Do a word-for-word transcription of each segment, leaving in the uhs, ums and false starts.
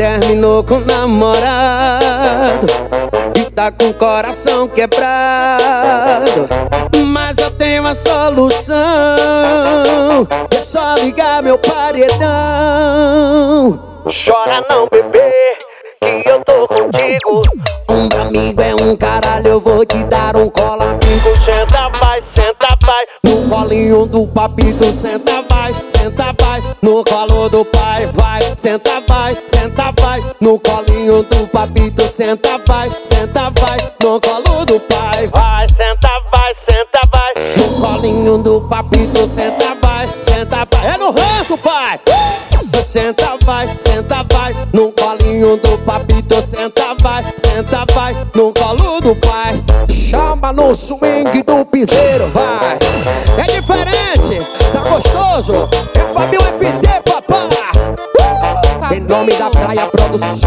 terminou com o namorado e tá com o coração quebrado. Mas eu tenho uma solução, é só ligar meu paredão. Chora não, bebê, que eu tô contigo. Um amigo é um caralho, eu vou te dar um cola, amigo. Senta, vai, senta, vai. No colinho do papito, senta, vai, senta, vai. No colo do pai, vai, senta, vai, senta, vai. No colinho do papito, senta, vai, senta, vai. No colo do pai, Vai, senta, vai, senta, vai. no colinho do papito, senta, vai, senta, vai. É no ranço, pai! Senta, vai, senta, vai. No colinho do papito, senta, vai, senta, vai. No colo do pai. Chama no swing do piseiro, vai. É diferente, tá gostoso. É Fabinho F D, papá. Uh! Em nome da Praia Produções.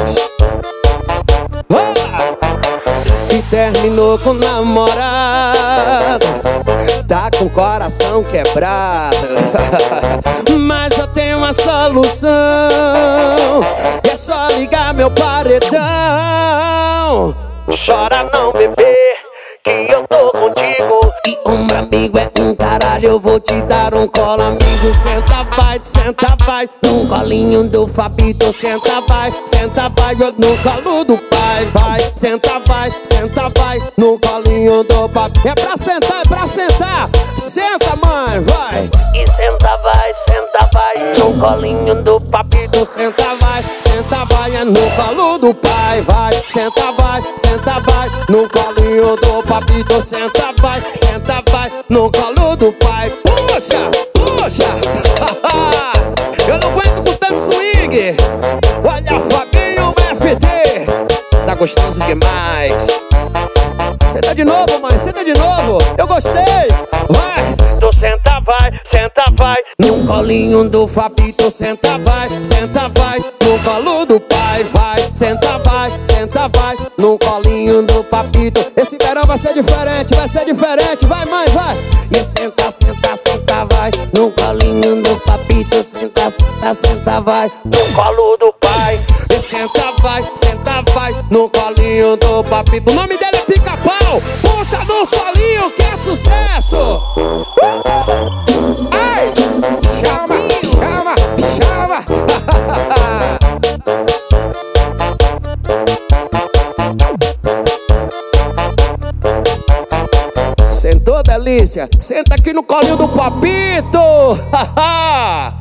Ah! E terminou com o namorado, tá com o coração quebrado. Mas eu tenho uma solução, é só ligar meu paredão. Chora não, bebê, que eu tô contigo. E ombro amigo é um caralho, eu vou te dar um colo, amigo. Senta, vai, senta, vai. No colinho do Fabito, senta, vai, senta, vai. No colo do pai, vai, senta, vai, senta, vai. No colinho do papi. É pra sentar, é pra sentar. Senta, mãe, vai. E senta, vai, senta, vai. No colinho do papito. Senta, vai, senta, vai. É no colo do pai, vai, senta, vai, senta, vai. No colinho do papito, senta, vai, senta, vai. No colo do pai. Puxa, puxa. Eu não aguento com tanto swing. Olha, Fabinho F D. Tá gostoso demais. Senta de novo, mãe, senta de novo. Eu gostei. Vai. Tu senta, vai, senta, vai. No colinho do Fabito, senta, vai, senta, vai. No colo do pai, vai, senta, vai, senta, vai. No colinho do papito. Esse verão vai ser diferente, vai ser diferente. Vai, mãe, vai. E senta, senta, senta, vai. No colinho do papito, senta, senta, senta, vai. No colo do pai. E senta, vai, senta, vai. No colinho do papito. O nome dele é Pica-Pau. Puxa no solinho que é sucesso. Ai! Chama, chama, chama. Sentou, delícia? Senta aqui no colinho do papito.